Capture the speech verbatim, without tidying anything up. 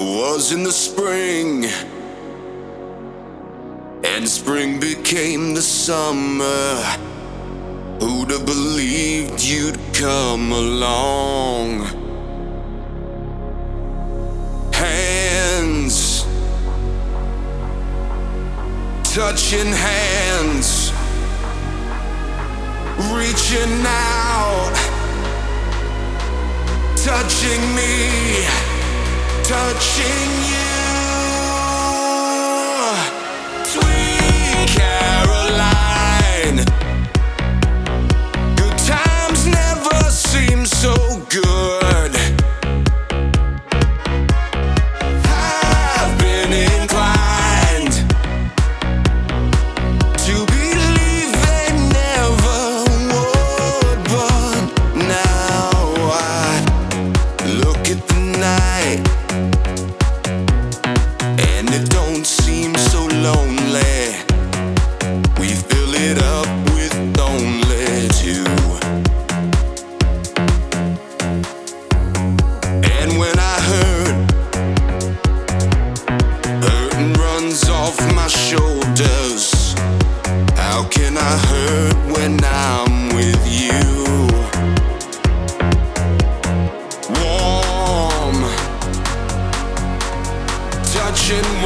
was in the spring, and spring became the summer. Who'd have believed you'd come along? Hands, touching hands, reaching out, touching me, touching you. Sweet Caroline, good times never seem so good. I've been inclined to believe they never would, but now I look at the night and it don't seem so lonely. We fill it up with only two. And when I hurt, hurting runs off my shoulders. How can I hurt when I'm with you? Warm, touching